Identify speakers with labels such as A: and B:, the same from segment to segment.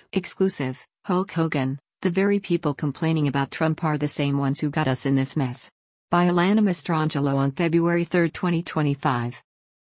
A: Exclusive, Hulk Hogan, the very people complaining about Trump are the same ones who got us in this mess. By Alana Mastrangelo on February 3, 2025.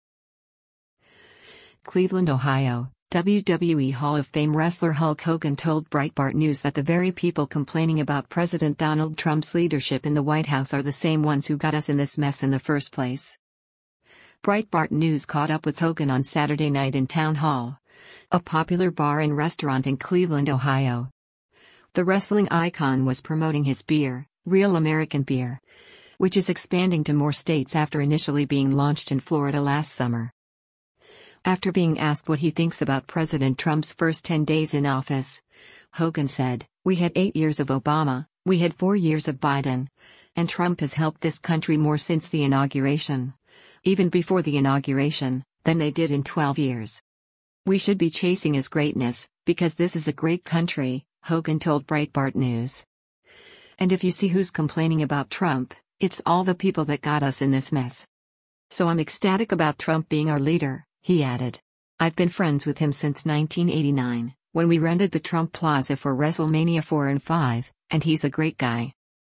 A: Cleveland, Ohio, WWE Hall of Fame wrestler Hulk Hogan told Breitbart News that the very people complaining about President Donald Trump's leadership in the White House are the same ones who got us in this mess in the first place. Breitbart News caught up with Hogan on Saturday night in Town Hall, a popular bar and restaurant in Cleveland, Ohio. The wrestling icon was promoting his beer, Real American Beer, which is expanding to more states after initially being launched in Florida last summer. After being asked what he thinks about President Trump's first 10 days in office, Hogan said, "We had 8 years of Obama, we had 4 years of Biden, and Trump has helped this country more since the inauguration, even before the inauguration, than they did in 12 years. We should be chasing his greatness, because this is a great country," Hogan told Breitbart News. "And if you see who's complaining about Trump, it's all the people that got us in this mess. So I'm ecstatic about Trump being our leader," he added. "I've been friends with him since 1989, when we rented the Trump Plaza for WrestleMania 4 and 5, and he's a great guy."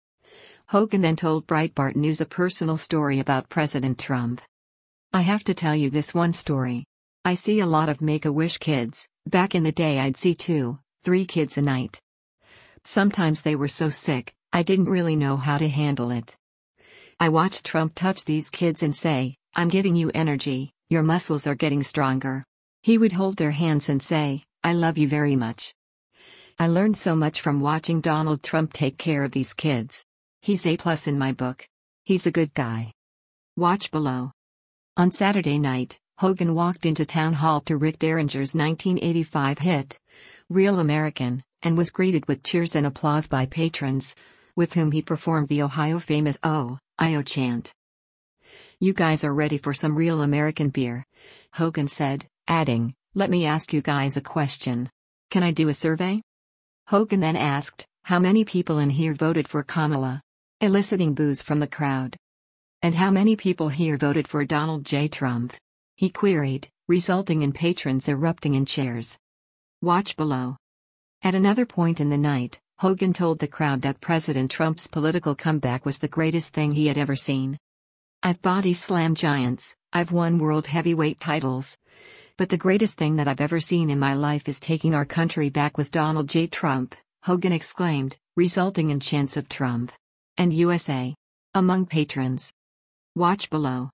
A: Hogan then told Breitbart News a personal story about President Trump. "I have to tell you this one story. I see a lot of Make-A-Wish kids. Back in the day I'd see 2, 3 kids a night. Sometimes they were so sick, I didn't really know how to handle it. I watched Trump touch these kids and say, 'I'm giving you energy, your muscles are getting stronger.' He would hold their hands and say, 'I love you very much.' I learned so much from watching Donald Trump take care of these kids. He's A+ in my book. He's a good guy." Watch below. On Saturday night, Hogan walked into Town Hall to Rick Derringer's 1985 hit, Real American, and was greeted with cheers and applause by patrons, with whom he performed the Ohio famous "Oh-I-Oh" chant. "You guys are ready for some Real American beer," Hogan said, adding, "Let me ask you guys a question. Can I do a survey?" Hogan then asked, "How many people in here voted for Kamala?" eliciting boos from the crowd. "And how many people here voted for Donald J. Trump?" he queried, resulting in patrons erupting in cheers. Watch below. At another point in the night, Hogan told the crowd that President Trump's political comeback was the greatest thing he had ever seen. "I've body slammed giants, I've won world heavyweight titles. But the greatest thing that I've ever seen in my life is taking our country back with Donald J. Trump," Hogan exclaimed, resulting in chants of Trump and USA among patrons. Watch below.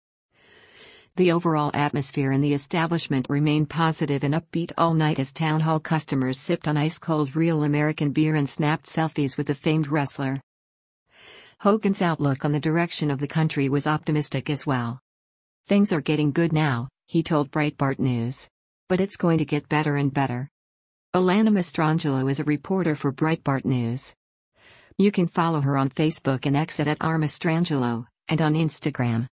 A: The overall atmosphere in the establishment remained positive and upbeat all night as Town Hall customers sipped on ice-cold Real American beer and snapped selfies with the famed wrestler. Hogan's outlook on the direction of the country was optimistic as well. "Things are getting good now," he told Breitbart News. "But it's going to get better and better." Alana Mastrangelo is a reporter for Breitbart News. You can follow her on Facebook and X at @rmastrangelo, and on Instagram.